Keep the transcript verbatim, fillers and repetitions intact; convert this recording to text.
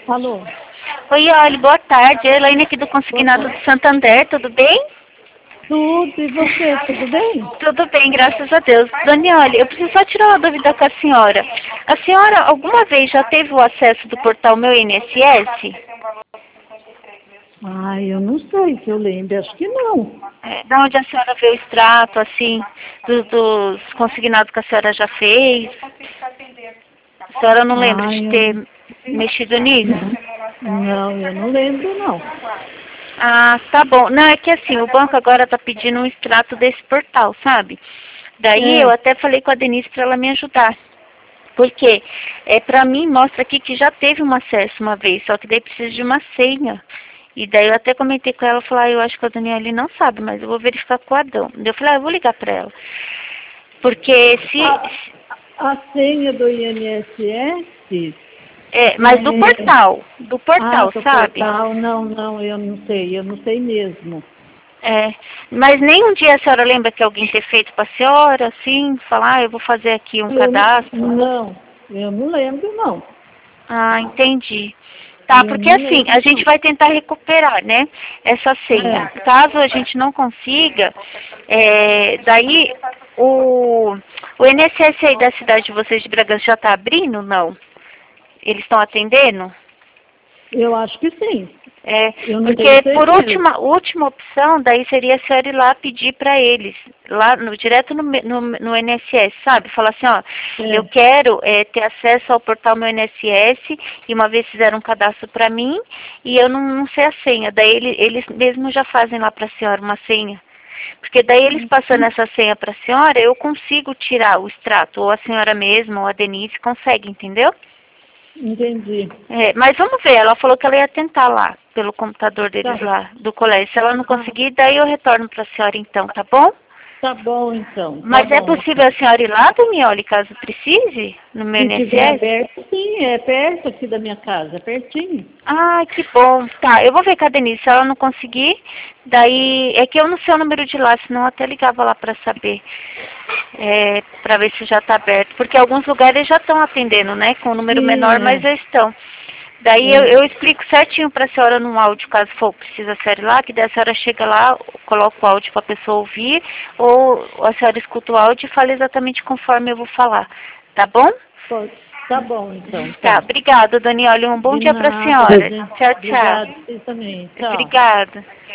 Alô? Oi, olha, boa tarde. É Elaine aqui do Consignado de Santander, tudo bem? Tudo, e você, tudo bem? Tudo bem, graças a Deus. Daniele, eu preciso só tirar uma dúvida com a senhora. A senhora alguma vez já teve o acesso do portal Meu I N S S? Ai, eu não sei se eu lembro, acho que não. É, da onde a senhora vê o extrato, assim, do- dos consignados que a senhora já fez? A senhora não lembra Ai, de eu... ter mexido nisso? Não, eu não lembro, não. Ah, tá bom. Não, é que assim, o banco agora tá pedindo um extrato desse portal, sabe? Daí eu É, até falei com a Denise para ela me ajudar. Porque é, para mim mostra aqui que já teve um acesso uma vez, só que daí precisa de uma senha. E daí eu até comentei com ela, falei, ah, eu acho que a Daniela não sabe, mas eu vou verificar com o Adão. Daí eu falei, ah, eu vou ligar para ela. Porque se... a, a senha do I N S S... É, mas do É, portal, do ah, portal, do sabe? portal, não, não, eu não sei, eu não sei mesmo. É, mas nem um dia a senhora lembra que alguém ter feito para a senhora, assim, falar, ah, eu vou fazer aqui um Eu cadastro? não, eu não lembro, não. Ah, entendi. Tá, Eu porque não assim, lembro, a gente não. vai tentar recuperar, né, essa senha. É. Caso a gente não consiga, é, daí o, o I N S S aí da cidade de vocês de Bragança já está abrindo, não? Eles estão atendendo? Eu acho que sim. É, Eu não tenho porque por certeza. última, última opção, daí seria a senhora ir lá pedir para eles, lá no, direto no, me- no, no I N S S, sabe? Falar assim, ó, eu É. quero é, ter acesso ao portal Meu I N S S, e uma vez fizeram um cadastro para mim, e eu não, não sei a senha. Daí ele, eles mesmos já fazem lá para a senhora uma senha. Porque daí eles passando essa senha para a senhora, eu consigo tirar o extrato, ou a senhora mesma, ou a Denise consegue, entendeu? Entendi. É, mas vamos ver, ela falou que ela ia tentar lá, pelo computador deles Tá, lá, do colégio. Se ela não tá, conseguir, daí eu retorno para a senhora então, tá bom? tá bom então, tá Mas é bom possível então. a senhora ir lá, Daniele, caso precise, no meu Se tiver I N S S? aberto, sim, é perto aqui da minha casa, pertinho. Ah, que bom. Tá, eu vou ver com a Denise. Se ela não conseguir, daí... É que eu não sei o número de lá, senão eu até ligava lá para saber. É, para ver se já está aberto. Porque alguns lugares já estão atendendo, né? Com um número menor, Sim, mas é. já estão. Daí eu, é. eu explico certinho para a senhora num áudio, caso for precisa a senhora ir lá, que daí a senhora chega lá, coloca o áudio para a pessoa ouvir, ou a senhora escuta o áudio e fala exatamente conforme eu vou falar. Tá bom? Pô, tá bom então, Tá, tá. obrigada, Daniela. Um bom De dia para a nada, senhora. gente. Tchau, tchau. Obrigado, você também. Tchau. Obrigada.